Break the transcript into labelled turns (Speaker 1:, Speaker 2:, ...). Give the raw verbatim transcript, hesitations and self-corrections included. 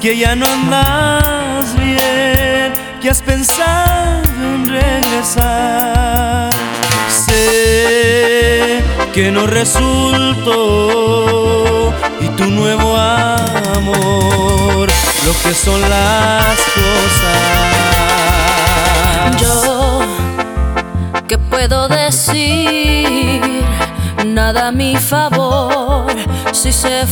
Speaker 1: que ya no andas bien, que has pensado en regresar. Sé que no resultó y tu nuevo amor, lo que son las cosas.
Speaker 2: Yo, ¿qué puedo decir? Nada a mi favor si se